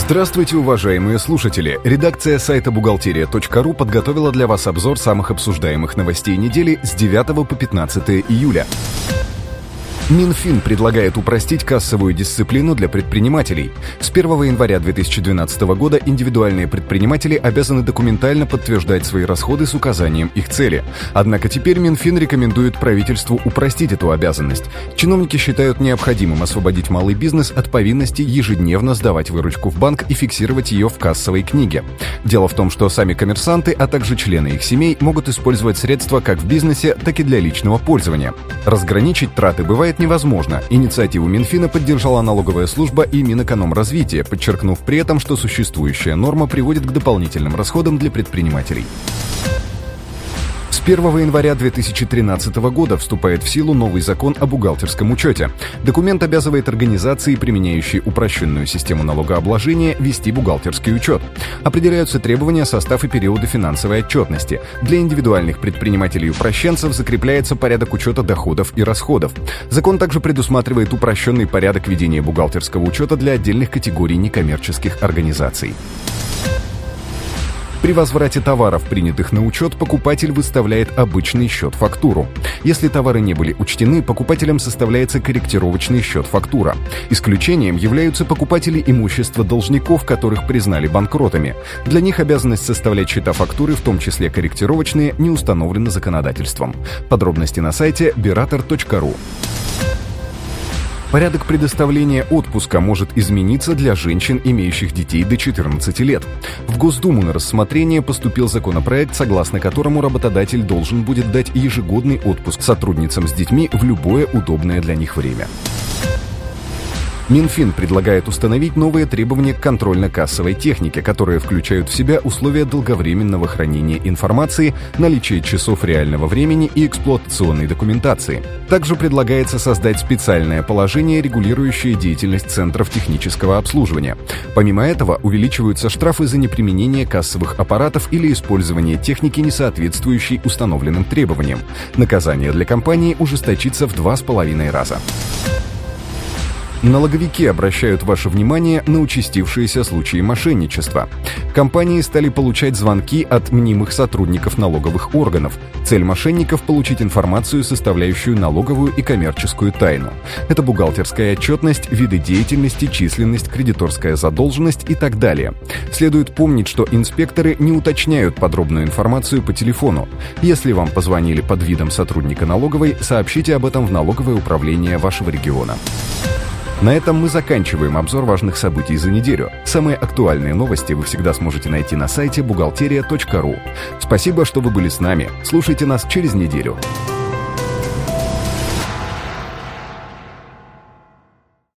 Здравствуйте, уважаемые слушатели! Редакция сайта бухгалтерия.ру подготовила для вас обзор самых обсуждаемых новостей недели с 9 по 15 июля. Минфин предлагает упростить кассовую дисциплину для предпринимателей. С 1 января 2012 года индивидуальные предприниматели обязаны документально подтверждать свои расходы с указанием их цели. Однако теперь Минфин рекомендует правительству упростить эту обязанность. Чиновники считают необходимым освободить малый бизнес от повинности ежедневно сдавать выручку в банк и фиксировать ее в кассовой книге. Дело в том, что сами коммерсанты, а также члены их семей могут использовать средства как в бизнесе, так и для личного пользования. Разграничить траты бывает невозможно. Инициативу Минфина поддержала налоговая служба и Минэкономразвития, подчеркнув при этом, что существующая норма приводит к дополнительным расходам для предпринимателей. С 1 января 2013 года вступает в силу новый закон о бухгалтерском учете. Документ обязывает организации, применяющие упрощенную систему налогообложения, вести бухгалтерский учет. Определяются требования, состав и периоды финансовой отчетности. Для индивидуальных предпринимателей-упрощенцев закрепляется порядок учета доходов и расходов. Закон также предусматривает упрощенный порядок ведения бухгалтерского учета для отдельных категорий некоммерческих организаций. При возврате товаров, принятых на учет, покупатель выставляет обычный счет-фактуру. Если товары не были учтены, покупателям составляется корректировочный счет-фактура. Исключением являются покупатели имущества должников, которых признали банкротами. Для них обязанность составлять счета-фактуры, в том числе корректировочные, не установлена законодательством. Подробности на сайте berator.ru. Порядок предоставления отпуска может измениться для женщин, имеющих детей до 14 лет. В Госдуму на рассмотрение поступил законопроект, согласно которому работодатель должен будет дать ежегодный отпуск сотрудницам с детьми в любое удобное для них время. Минфин предлагает установить новые требования к контрольно-кассовой технике, которые включают в себя условия долговременного хранения информации, наличие часов реального времени и эксплуатационной документации. Также предлагается создать специальное положение, регулирующее деятельность центров технического обслуживания. Помимо этого, увеличиваются штрафы за неприменение кассовых аппаратов или использование техники, не соответствующей установленным требованиям. Наказание для компании ужесточится в 2,5 раза. Налоговики обращают ваше внимание на участившиеся случаи мошенничества. Компании стали получать звонки от мнимых сотрудников налоговых органов. Цель мошенников – получить информацию, составляющую налоговую и коммерческую тайну. Это бухгалтерская отчетность, виды деятельности, численность, кредиторская задолженность и так далее. Следует помнить, что инспекторы не уточняют подробную информацию по телефону. Если вам позвонили под видом сотрудника налоговой, сообщите об этом в налоговое управление вашего региона. На этом мы заканчиваем обзор важных событий за неделю. Самые актуальные новости вы всегда сможете найти на сайте бухгалтерия.ру. Спасибо, что вы были с нами. Слушайте нас через неделю.